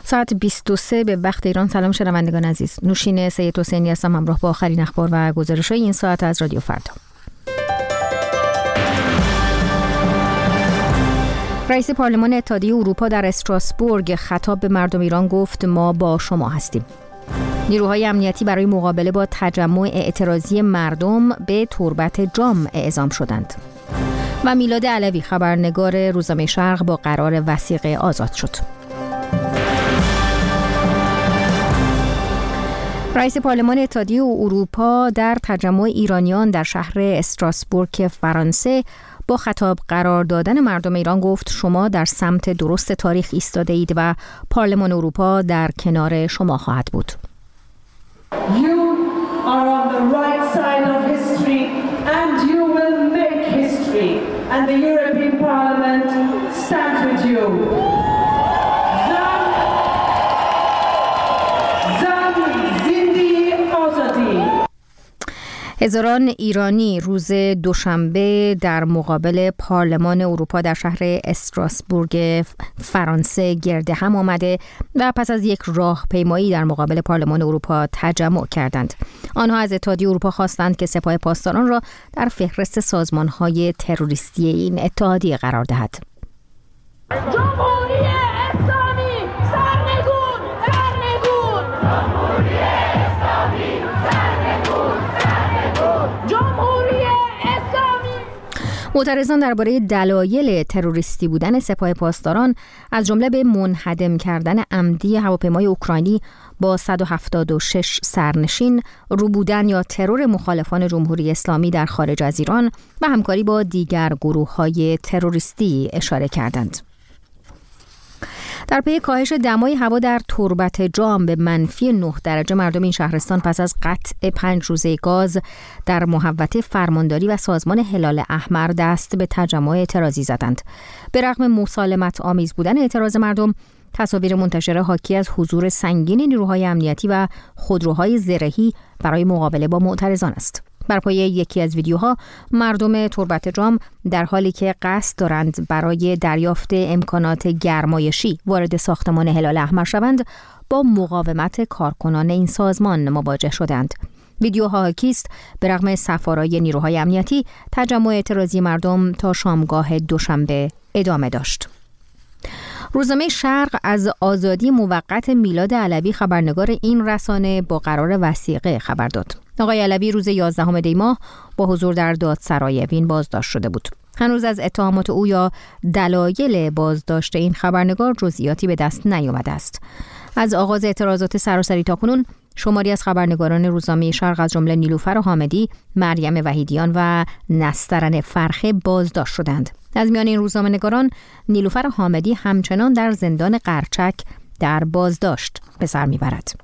ساعت 23 به وقت ایران. سلام شنوندگان عزیز، نوشین سید حسینی هستم، همراه با آخرین اخبار و گزارش‌های این ساعت از رادیو فردا. رئیس پارلمان اتحادیه اروپا در استراسبورگ خطاب به مردم ایران گفت ما با شما هستیم. نیروهای امنیتی برای مقابله با تجمع اعتراضی مردم به تربت جام اعزام شدند. و میلاد علوی خبرنگار روزنامه شرق با قرار وثیقه آزاد شد. رئیس پارلمان اتحادیه اروپا در تجمع ایرانیان در شهر استراسبورگ فرانسه با خطاب قرار دادن مردم ایران گفت شما در سمت درست تاریخ ایستاده اید و پارلمان اروپا در کنار شما خواهد بود. You are on the right side of history and you will make history and the European Parliament stands with you. هزاران ایرانی روز دوشنبه در مقابل پارلمان اروپا در شهر استراسبورگ فرانسه گرد هم آمده و پس از یک راهپیمایی در مقابل پارلمان اروپا تجمع کردند. آنها از اتحادیه اروپا خواستند که سپاه پاسداران را در فهرست سازمان‌های تروریستی این اتحادیه قرار دهد. جمهوری اسلامی سرنگون سرنگون، جمهوری اسلامی سرنگون سرنگون، جمهوری اسلامی. معترضان درباره دلایل تروریستی بودن سپاه پاسداران از جمله به منهدم کردن عمدی هواپیمای اوکراینی با 176 سرنشین، روبودن یا ترور مخالفان جمهوری اسلامی در خارج از ایران و همکاری با دیگر گروه‌های تروریستی اشاره کردند. در پی کاهش دمای هوا در تربت جام به -9 درجه مردم این شهرستان پس از قطع 5 روزه گاز در محوطه فرمانداری و سازمان هلال احمر دست به تجمع اعتراضی زدند. به رغم مسالمت آمیز بودن اعتراض مردم، تصاویر منتشره حاکی از حضور سنگین نیروهای امنیتی و خودروهای زرهی برای مقابله با معترضان است. بر پایه یکی از ویدیوها مردم تربت جام در حالی که قصد دارند برای دریافت امکانات گرمایشی وارد ساختمان هلال احمر شوند با مقاومت کارکنان این سازمان مواجه شدند. ویدیوها حاکی است به رغم سفارای نیروهای امنیتی تجمع اعتراضی مردم تا شامگاه دوشنبه ادامه داشت. روزنامه شرق از آزادی موقت میلاد علوی خبرنگار این رسانه با قرار وثیقه خبر داد. آقای علوی روز 11 دی ماه با حضور در دادسرای وین بازداشت شده بود. هنوز از اتهامات او یا دلایل بازداشت این خبرنگار جزئیاتی به دست نیامده است. از آغاز اعتراضات سراسری تاکنون شماری از خبرنگاران روزنامه شرق از جمله نیلوفر حامدی، مریم وحیدیان و نسترن فرخه بازداشت شدند. از میان این روزنامه‌نگاران نیلوفر حامدی همچنان در زندان قرچک در بازداشت به سر میبرد.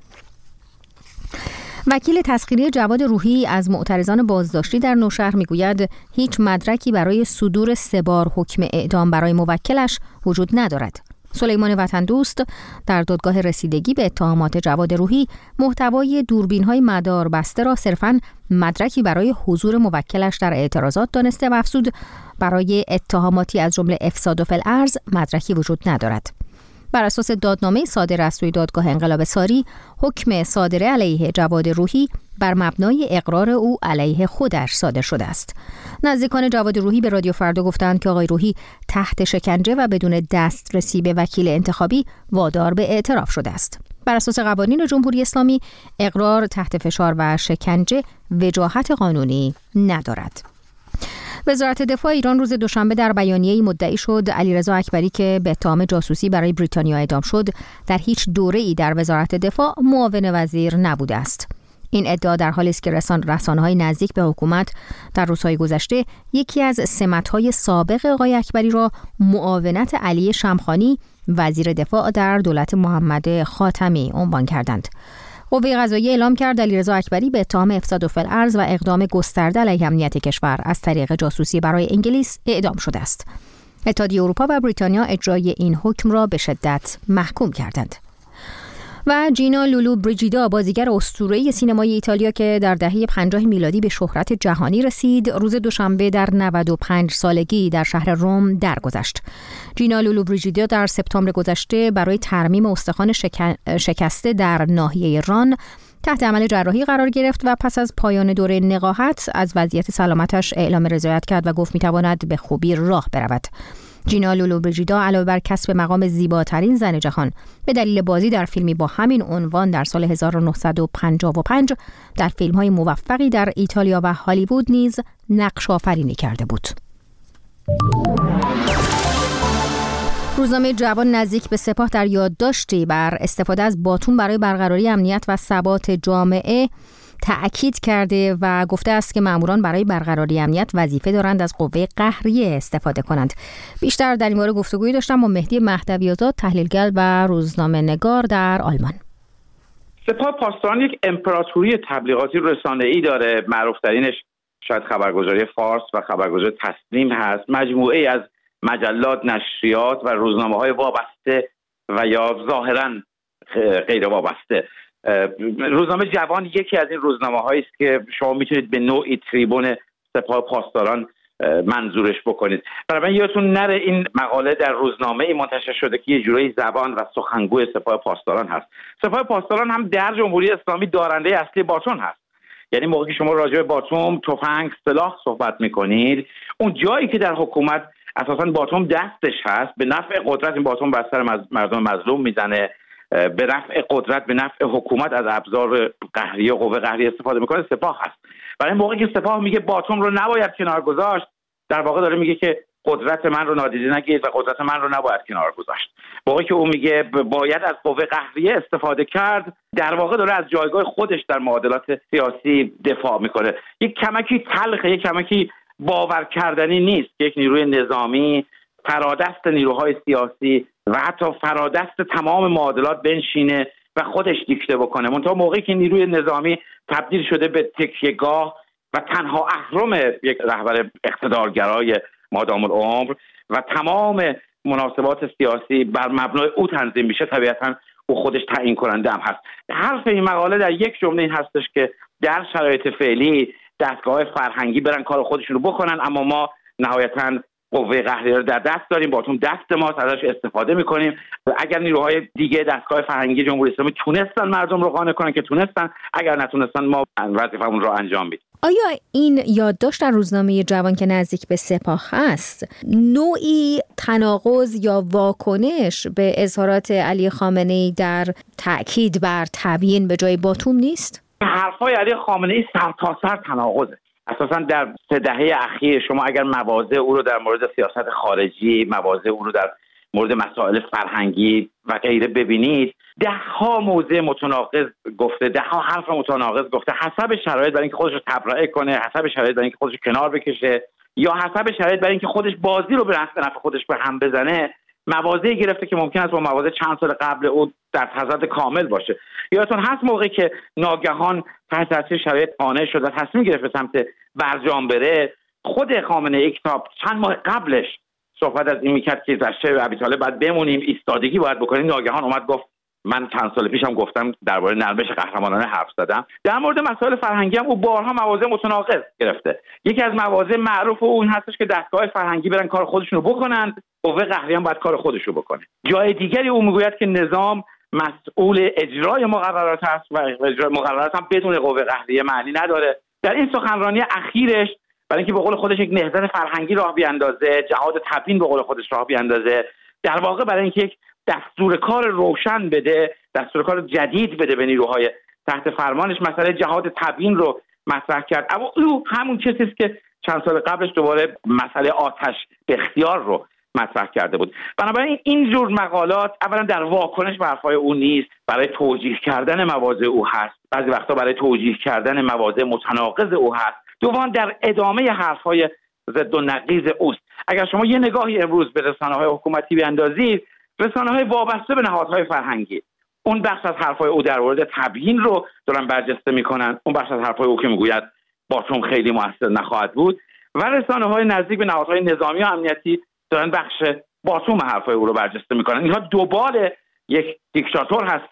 وکیل تسخیری جواد روحی از معترضان بازداشتی در نوشهر میگوید هیچ مدرکی برای صدور 3 بار حکم اعدام برای موکلش وجود ندارد. سلیمان وطن دوست در دادگاه رسیدگی به اتهامات جواد روحی محتوای دوربین‌های مدار بسته را صرفاً مدرکی برای حضور موکلش در اعتراضات دانسته و افزود برای اتهاماتی از جمله افساد فی الارض مدرکی وجود ندارد. بر اساس دادنامه صادر از سوی دادگاه انقلاب ساری، حکم صادره علیه جواد روحی بر مبنای اقرار او علیه خودش صادر شده است. نزدیکان جواد روحی به رادیو فردا گفتند که آقای روحی تحت شکنجه و بدون دسترسی به وکیل انتخابی وادار به اعتراف شده است. بر اساس قوانین جمهوری اسلامی، اقرار تحت فشار و شکنجه وجاهت قانونی ندارد. وزارت دفاع ایران روز دوشنبه در بیانیه‌ای مدعی شد علیرضا اکبری که به اتهام جاسوسی برای بریتانیا اعدام شد در هیچ دوره‌ای در وزارت دفاع معاون وزیر نبوده است. این ادعا در حالی است که رسانه‌های نزدیک به حکومت در روزهای گذشته یکی از سمت‌های سابق آقای اکبری را معاونت علی شمخانی وزیر دفاع در دولت محمد خاتمی عنوان کردند. قوه قضاییه اعلام کرد علیرضا اکبری به اتهام افساد فی الارض و اقدام گسترده علیه امنیت کشور از طریق جاسوسی برای انگلیس اعدام شده است. اتحادیه اروپا و بریتانیا اجرای این حکم را به شدت محکوم کردند. و جینا لولو بریجیدا، بازیگر اسطوره‌ای سینمای ایتالیا که در دهه 50 میلادی به شهرت جهانی رسید، روز دوشنبه در 95 سالگی در شهر روم درگذشت. جینا لولو بریجیدا در سپتامبر گذشته برای ترمیم استخوان شکسته در ناحیه ران تحت عمل جراحی قرار گرفت و پس از پایان دوره نقاهت از وضعیت سلامتش اعلام رضایت کرد و گفت می‌تواند به خوبی راه برود. جینا لولو بریجیدا علاوه بر کسب مقام زیباترین زن جهان به دلیل بازی در فیلمی با همین عنوان در سال 1955 در فیلم‌های موفقی در ایتالیا و هالیوود نیز نقش آفرینی کرده بود. روزنامه جوان نزدیک به سپاه در یادداشتی بر استفاده از باتون برای برقراری امنیت و ثبات جامعه تأکید کرده و گفته است که ماموران برای برقراری امنیت وظیفه دارند از قوه قهریه استفاده کنند. بیشتر در این باره گفتگویی داشتم با مهدی مهدوی‌آزاد، تحلیلگر و روزنامه‌نگار در آلمان. سپاه پاسداران یک امپراتوری تبلیغاتی رسانه‌ای داره، معروف‌ترینش شاید خبرگزاری فارس و خبرگزاری تسنیم هست، مجموعه‌ای از مجلات، نشریات و روزنامه‌های وابسته و یا ظاهراً غیر وابسته. روزنامه جوان یکی از این روزنامه‌هایی است که شما میتونید به نوعی تریبون سپاه پاسداران منظورش بکنید. برای من یادتون نره این مقاله در روزنامه‌ای منتشر شده که یه جورایی زبان و سخنگوی سپاه پاسداران هست. سپاه پاسداران هم در جمهوری اسلامی دارنده اصلی باتون هست. یعنی موقعی که شما راجع به باتون، تفنگ، سلاح صحبت میکنید، اون جایی که در حکومت اساساً باتون دستش هست، به نفع قدرت این باتون بر سر مردم مظلوم میزنه، به نفع قدرت، به نفع حکومت از ابزار قهریه و قوه قهریه استفاده میکنه، سپاه هست. برای موقعی که سپاه میگه باتون رو نباید کنار گذاشت، در واقع داره میگه که قدرت من رو نادیده نگیرید و قدرت من رو نباید کنار گذاشت. موقعی که اون میگه باید از قوه قهریه استفاده کرد، در واقع داره از جایگاه خودش در معادلات سیاسی دفاع میکنه. یک کمکی تلخه، یک کمکی باور کردنی نیست که یک نیروی نظامی فرادست نیروهای سیاسی و حتی فرادست تمام معادلات بنشینه و خودش دیکته بکنه. منتها موقعی که نیروی نظامی تبدیل شده به تکیه‌گاه و تنها اهرم یک رهبر اقتدارگرای مادام العمر و تمام مناسبات سیاسی بر مبنای او تنظیم میشه، طبیعتاً او خودش تعیین کننده هم هست. حرف این مقاله در یک جمله این هستش که در شرایط فعلی دستگاه فرهنگی برن کار خودشون رو بکنن، اما ما نهایتاً قوه قهریه رو در دست داریم، باتون دست ماست، ازش استفاده میکنیم. اگر نیروهای دیگه دستگاه فرهنگی جمهوری اسلامی تونستن مردم رو قانع کنن که تونستن، اگر نتونستن ما وظیفمون رو انجام میدیم. آیا این یادداشت در روزنامه جوان که نزدیک به سپاه هست نوعی تناقض یا واکنش به اظهارات علی خامنه‌ای در تأکید بر تبیین به جای باتوم نیست؟ حرفای علی خامنه‌ای سرتاسر تناقضه. اساساً در 3 دهه اخیر شما اگر مواضع او رو در مورد سیاست خارجی، مواضع او رو در مورد مسائل فرهنگی و غیره ببینید، 10 موضع متناقض گفته، 10 حرف متناقض گفته، حسب شرایط برای اینکه خودش رو تبرئه کنه، حسب شرایط برای اینکه خودش رو کنار بکشه، یا حسب شرایط برای اینکه خودش بازی رو به نفع خودش به هم بزنه، مواضعی گرفته که ممکن است با مواضع چند سال قبل او در تضاد کامل باشه. یادتون هست موقعی که ناگهان تحت تاثیر شرایط قانع شد و تصمیم گرفت به سمت برجام بره، خود خامنه‌ای کتاب چند ماه قبلش صحبت از این میکرد که در شهر ابیطالب باید بمونیم، ایستادگی باید بکنیم. ناگهان اومد گفت من چند سال پیشم گفتم درباره نرمش قهرمانانه حرف زدم. در مورد مسائل فرهنگی هم او بارها مواضع متناقض گرفته. یکی از مواضع معروف او این هستش که دستگاه فرهنگی برن کار خودشون رو بکنن، قوه قهریه هم باید کار خودش رو بکنه. جای دیگری او میگوید که نظام مسئول اجرای مقررات است و اجرای مقررات هم بدون قوه قهریه معنی نداره. در این سخنرانی اخیرش برای اینکه به قول خودش یک نهضت فرهنگی راه بیاندازه، جهاد تبیین به قول خودش راه بیاندازه، در واقع برای اینکه یک دستور کار روشن بده، دستور کار جدید بده به نیروهای تحت فرمانش، مسئله جهاد تبیین رو مطرح کرد. اما او همون چیزی است که چند سال قبلش دوباره مسئله آتش به اختیار رو مطرح کرده بود. بنابراین این جور مقالات اولا در واکنش به حرفای او نیست، برای توجیه کردن مواضع او هست، بعضی وقتا برای توجیه کردن مواضع متناقض او هست، دوم در ادامه حرفای ضد و نقیض اوست. اگر شما یه نگاهی امروز به رسانه‌های حکومتی بیاندازید، رسانه‌های وابسته به نهادهای فرهنگی اون بخش از حرفای او در مورد تبیین رو دارن برجسته میکنن، اون بخش از حرفای او که میگوید باتون خیلی موثر نخواهد بود، و رسانه‌های نزدیک به نهادهای نظامی و امنیتی دارن بخش باتون حرفای او رو برجسته میکنن. اینها دوباره یک دیکتاتور هستن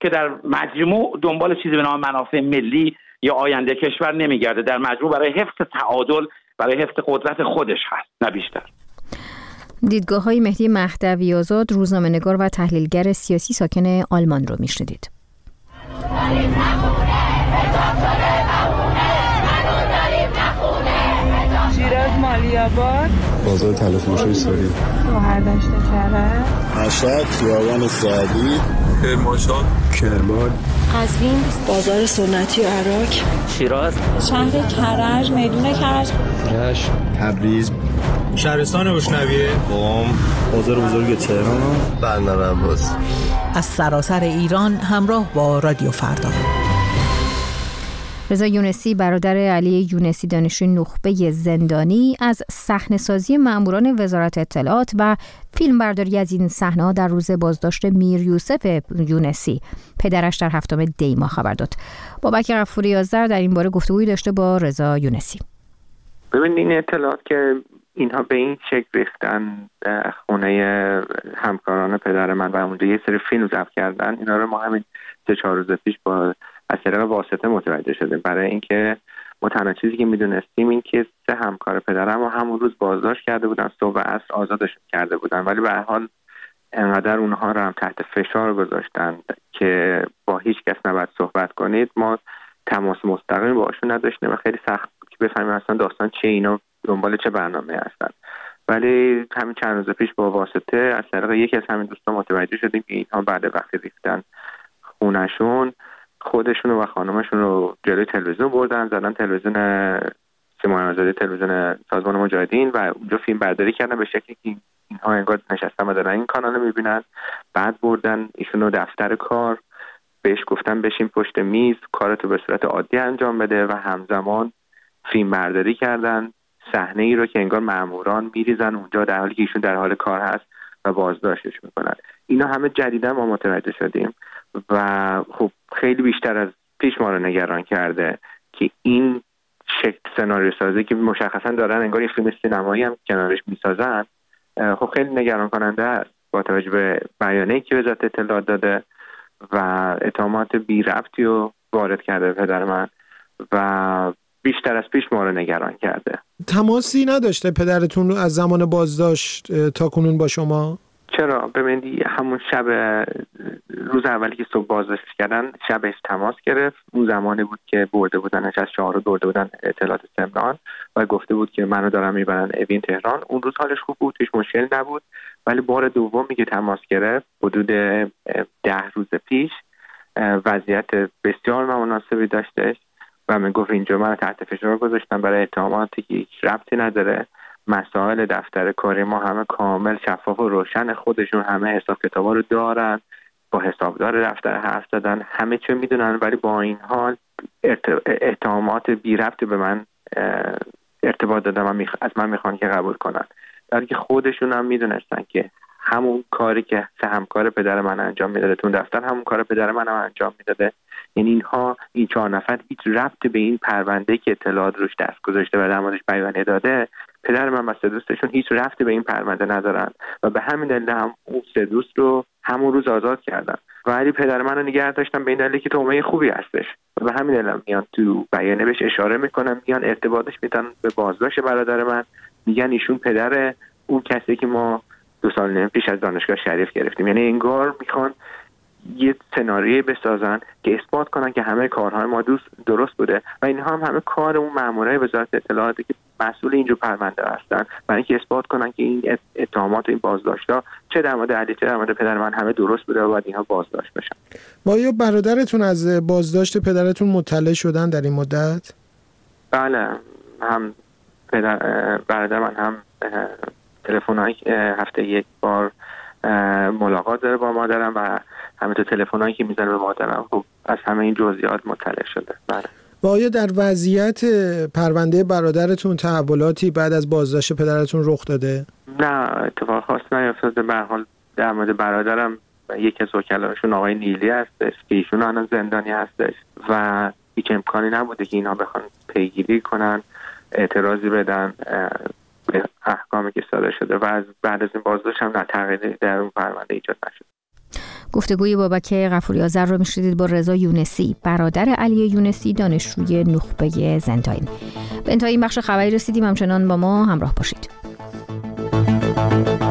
که در مجموع دنبال چیزی به نام منافع ملی یا آینده کشور نمیگرده، در مجموع برای حفظ تعادل، برای حفظ قدرت خودش هست، نه بیشتر. دیدگاه‌های مهدی مهدوی آزاد، روزنامه‌نگار و تحلیلگر سیاسی ساکن آلمان رو میشنیدید. شیراز مالی‌آباد، بازار طلافروشی ساری، گوهردشت کرج، مشهد خیابان سعدی، کرمانشاه، کرمان، قزوین، بازار سنتی عراق، شیراز، شهر کرج، میدون کرج، رشت، تبریز، شهرستان اشنویه، قم، بازار بزرگ تهران، بندر عباس. از سراسر ایران همراه با رادیو فردا. رضا یونسی برادر علی یونسی دانشجوی نخبه زندانی از صحنه‌سازی ماموران وزارت اطلاعات و فیلمبرداری از این صحنه‌ها در روز بازداشت میر یوسف یونسی پدرش در 7 دی ماه خبر داد. بابک غفوری آذر در این باره گفتگویی داشته با رضا یونسی. ببینید این اطلاعات که اینها به این شکل ریختن خونه همکاران پدر من و اونجا یه سری فیلم ضبط کردن، اینا رو ما همین 3-4 روز پیش با از طریق واسطه متوجه شدیم. برای اینکه ما تنها چیزی که میدونستیم این که 3 همکار پدرم رو همون روز بازداشت کرده بودن، صبح و عصر آزادشون کرده بودن، ولی به هر حال انقدر اونها رو هم تحت فشار گذاشتن که با هیچ کس نباید صحبت کنید. ما تماس مستقیم باشون نداشتیم و خیلی سخت بود که بفهمیم اصلا داستان چه، اینا دنبال چه برنامه هستن. ولی همین چند روز پیش با واسطه از طریق یکی از همین دوستان متوجه شدیم که اینها بعد وقتی ریختن خونشون، خودشون و خانمشون رو جلوی تلویزیون بردن، زدن تلویزیون سیمای آزادی، تلویزیون سازمان مجاهدین، و اونجا فیلم برداری کردن به شکلی که اینها انگار نشستن و دارن این کانال رو میبینن. بعد بردن ایشون رو دفتر کار، بهش گفتن بشین پشت میز، کارتو به صورت عادی انجام بده، و همزمان فیلم برداری کردن صحنه ای رو که انگار ماموران میریزن اونجا در حالی که ایشون در حال کار هست و بازداشتش میکنن. اینا همه جدیدا ما متوجه شدیم و خب خیلی بیشتر از پیش ما رو نگران کرده که این شکل سناریو سازی که مشخصا دارن انگار یه فیلم سینمایی هم کنارش میسازن، خب خیلی نگران کننده است با توجه به بیانیه‌ای که وزارت اطلاعات داده و اتهامات بی ربطی رو وارد کرده پدر من و بیشتر از پیش ما رو نگران کرده. تماسی نداشته پدرتون از زمان بازداشت تا کنون با شما؟ چرا؟ ببینید همون شب روز اولی که صبح بازداشت کردن شبش تماس گرفت. اون زمانی بود که برده بودنش از شهر برده بودن اطلاعات سمنان و گفته بود که منو دارن میبرن اوین تهران. اون روز حالش خوب بود، هیچ مشکلی نبود، ولی بار دومی که تماس گرفت حدود 10 روز پیش وضعیت بسیار نامناسبی داشتش و من گفت اینجا من تحت فشار گذاشتن برای اتهاماتی که هیچ ربطی نداره. مسائل دفتر کاری ما همه کامل شفاف و روشن، خودشون همه حساب کتابا رو دارن، با حسابدار دفتر حرف زدن، همه چه میدونن، ولی با این حال اتهامات بی ربطی به من ارتباط دادن از من میخوان که قبول کنن، در حالی که خودشون هم میدونستن که همون کاری که همکار پدر من انجام میداده تو دفتر همون کار پدر من هم انجام میداده. یعنی اینها این 4 نفر هیچ ربطی به این پرونده که اطلاعات روش دست گذاشته و در موردش بیانیه داده پدر من و 3 دوستشون هیچ ربطی به این پرونده ندارن و به همین دلیل هم اون 3 دوست رو همون روز آزاد کردن، ولی پدر من رو نگه داشتن به این دلیل که تهمه خوبی هستش و به همین دلیل میان تو بیانیه بهش اشاره میکنن، میان ارتباطش میدن به بازداشت برادر من، میگن ایشون پدر اون کسی که ما 2 سال پیش از دانشگاه شریف گرفتیم. یعنی انگار میخوان یه سناریویی بسازن که اثبات کنن که همه کارهای ما درست بوده و اینها هم همه کار اون مامورای وزارت اطلاعاتی که مسئول اینجور پرونده هستن، برای اینکه اثبات کنن که این اتهامات و این بازداشت‌ها چه در مورد علی چه در مورد پدر من همه درست بوده و باید اینها بازداشت بشن. با یا برادرتون از بازداشت پدرتون مطلع شدن در این مدت؟ بله، هم برادر من هم تلفن‌های هفته یک بار ملاقات داره با مادرم و همینطور تلفن‌هایی که میزنه به مادرم خب از همه این جزئیات مطلع شده. بله. و آیا در وضعیت پرونده برادرتون تحولاتی بعد از بازداشت پدرتون رخ داده؟ نه، اتفاق خاص نیفتاده. به هر حال در مورد برادرم یکی از وکلاشون آقای نیلی هستش که ایشون الان زندانی هستش و هیچ امکانی نبوده که اینا بخوان پیگیری کنن، اعتراضی بدن به احکامی که صادر شده و از بعد از این بازداشت هم تغییری در اون پرونده ایجاد نشد. گفتگوی بابک غفوری آذر رو میشنیدید با رضا یونسی، برادر علی یونسی، دانشجوی نخبه زندان. به انتهای این بخش خبری رسیدیم، همچنان با ما همراه باشید.